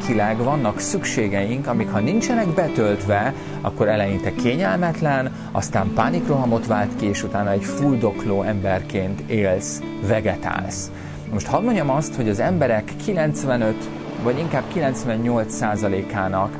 lelkileg vannak szükségeink, amik ha nincsenek betöltve, akkor eleinte kényelmetlen, aztán pánikrohamot vált ki, és utána egy fuldokló emberként élsz, vegetálsz. Most hadd mondjam azt, hogy az emberek 95 vagy inkább 98%-ának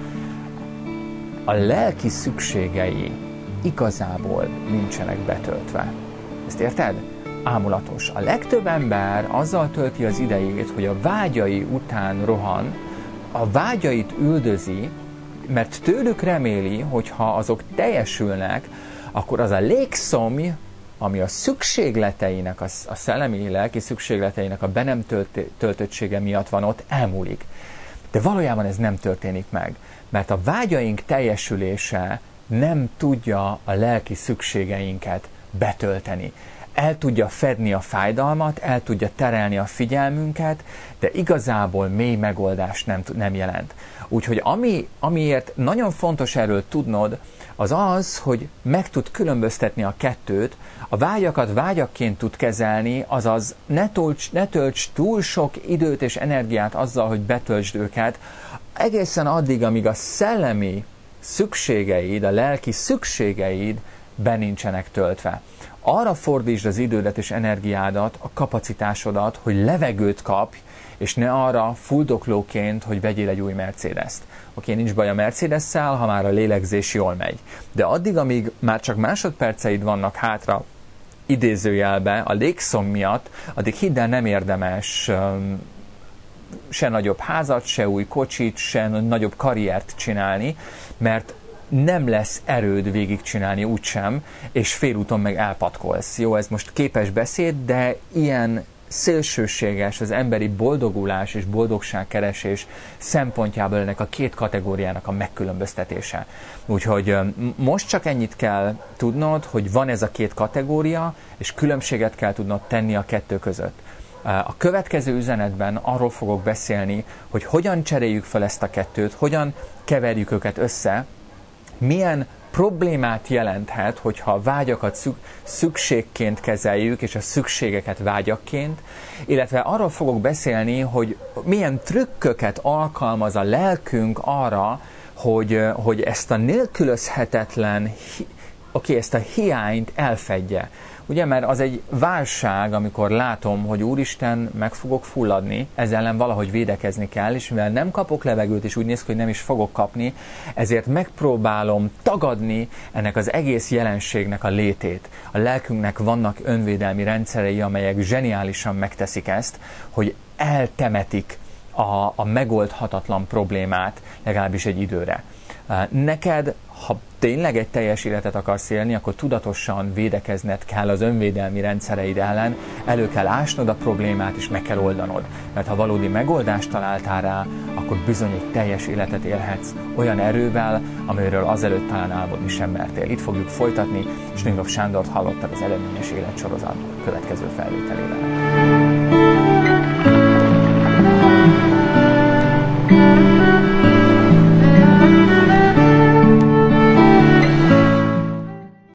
a lelki szükségei igazából nincsenek betöltve. Ezt érted? Ámulatos. A legtöbb ember azzal tölti az idejét, hogy a vágyai után rohan, a vágyait üldözi, mert tőlük reméli, hogy ha azok teljesülnek, akkor az a légszomj, ami a szükségleteinek, a szellemi lelki szükségleteinek a be nem töltöttsége miatt van ott, elmúlik. De valójában ez nem történik meg, mert a vágyaink teljesülése nem tudja a lelki szükségeinket betölteni. El tudja fedni a fájdalmat, el tudja terelni a figyelmünket, de igazából mély megoldást nem jelent. Úgyhogy amiért nagyon fontos erről tudnod, az az, hogy meg tud különböztetni a kettőt, a vágyakat vágyakként tud kezelni, azaz ne tölts túl sok időt és energiát azzal, hogy betöltsd őket, egészen addig, amíg a szellemi szükségeid, a lelki szükségeid be nincsenek töltve. Arra fordítsd az idődet és energiádat, a kapacitásodat, hogy levegőt kapj, és ne arra fuldoklóként, hogy vegyél egy új Mercedes-t. Oké, nincs baj a Mercedes-szel, ha már a lélegzés jól megy. De addig, amíg már csak másodperceid vannak hátra, idézőjelbe, a légszom miatt, addig hidd el, nem érdemes se nagyobb házat, se új kocsit, se nagyobb karriert csinálni, mert nem lesz erőd végigcsinálni úgysem, és félúton meg elpatkolsz. Jó, ez most képes beszéd, de ilyen szélsőséges az emberi boldogulás és boldogságkeresés szempontjából ennek a két kategóriának a megkülönböztetése. Úgyhogy most csak ennyit kell tudnod, hogy van ez a két kategória, és különbséget kell tudnod tenni a kettő között. A következő üzenetben arról fogok beszélni, hogy hogyan cseréljük fel ezt a kettőt, hogyan keverjük őket össze, milyen problémát jelenthet, hogyha a vágyakat szükségként kezeljük, és a szükségeket vágyakként, illetve arról fogok beszélni, hogy milyen trükköket alkalmaz a lelkünk arra, hogy ezt a nélkülözhetetlen, ezt a hiányt elfedje. Ugye, mert az egy válság, amikor látom, hogy Úristen, meg fogok fulladni, ezzel ellen valahogy védekezni kell, és mivel nem kapok levegőt, és úgy néz ki, hogy nem is fogok kapni, ezért megpróbálom tagadni ennek az egész jelenségnek a létét. A lelkünknek vannak önvédelmi rendszerei, amelyek zseniálisan megteszik ezt, hogy eltemetik a megoldhatatlan problémát, legalábbis egy időre. Neked, ha tényleg egy teljes életet akarsz élni, akkor tudatosan védekezned kell az önvédelmi rendszereid ellen, elő kell ásnod a problémát, és meg kell oldanod. Mert ha valódi megoldást találtál rá, akkor bizony egy teljes életet élhetsz olyan erővel, amiről azelőtt talán álmodni sem mertél. Itt fogjuk folytatni, és Nőnök Sándort hallottad az Eredményes Élet sorozat következő felvételével.